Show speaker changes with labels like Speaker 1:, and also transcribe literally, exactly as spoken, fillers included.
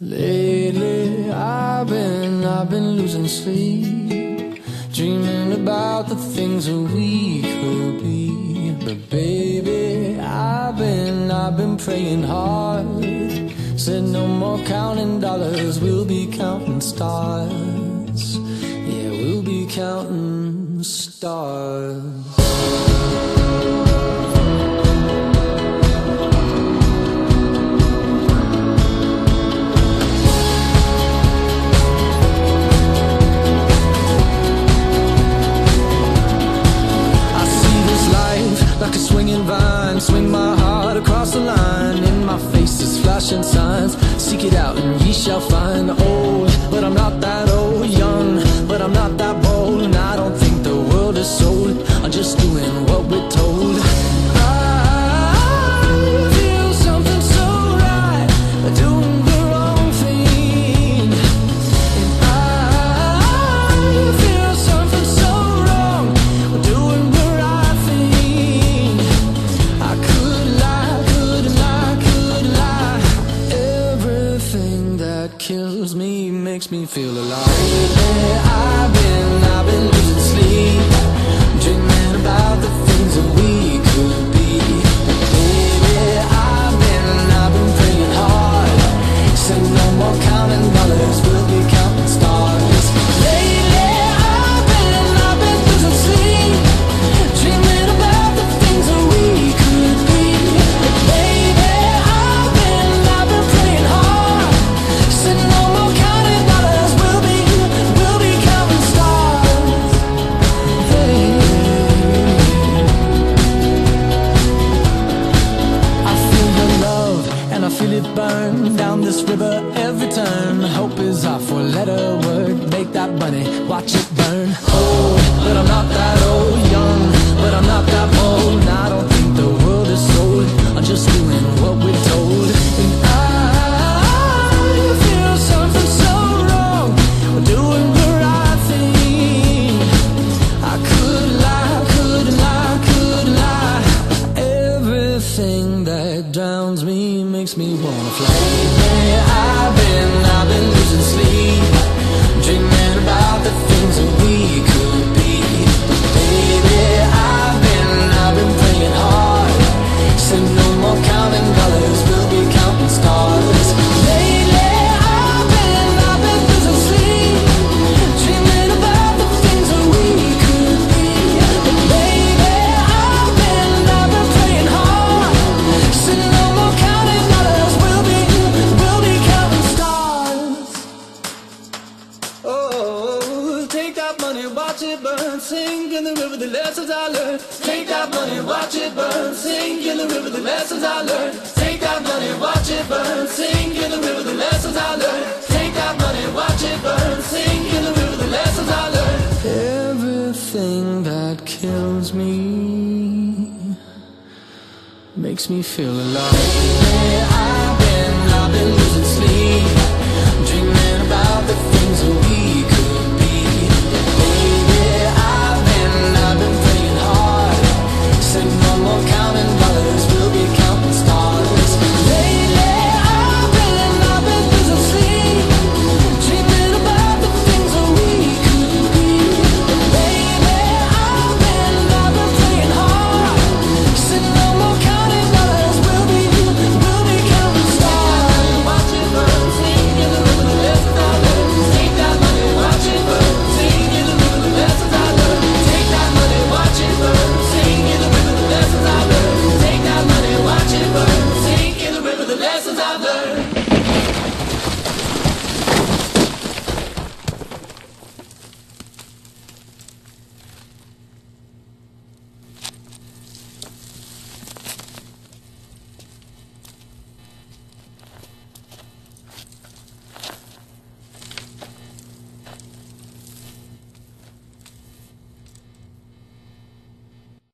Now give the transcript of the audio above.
Speaker 1: Lately I've been, I've been losing sleep, dreaming about the things that we could be. But baby, I've been, I've been praying hard. Said no more counting dollars, we'll be counting stars. Yeah, we'll be counting stars. Like a swinging vine, swing my heart across the line. In my face is flashing signs, seek it out and ye shall find. Old, but I'm not that old. Young, but I'm not that bold. And I don't think the world is sold, I'm just doing what we're told. I feel something so right, doing the wrong thing. And I feel something so wrong, doing the right thing. I could lie, could lie, could lie. Everything that kills me makes me feel alive. Lately I've been, I've been losing sleep, dreaming about the things that we could be. Baby, I've been, I've been praying hard. Said no more counting dollars, we'll be counting stars. Lately I've been, I've been losing sleep, dreaming about the things that we could be. Baby, I've been, I've been praying hard. Said no more counting dollars, we'll be, we'll be counting stars. Hey. I feel your love and I feel it burn down this river every turn. Hope is our four-letter word. Make that money, watch it burn. Old, but I'm not that old. Young, but I'm not that bold. And I don't think the world is sold, I'm just doing what we're told. And I feel something so wrong, we're doing the right thing. I could lie, could lie, could lie. Everything that drowns me makes me wanna fly. Lately I've been, I've been losing sleep, dreaming about the things that we could be. Baby, I've been, I've been praying hard. Said no more counting dollars, we'll be counting stars. Lately I've been, I've been losing sleep, dreaming about the things that we could be. But baby, I've been, I've been praying hard. Said no more counting dollars, we'll be, we'll be counting stars. Oh, take that money, watch it burn, sink in the river, the lessons I learned. Take that money, watch it burn, sink in the river, the lessons I learned. Take that money, watch it burn, sink in the river, the lessons I learned. Take that money, watch it burn, sink in the river, the lessons I learned. Everything that kills me makes me feel alive.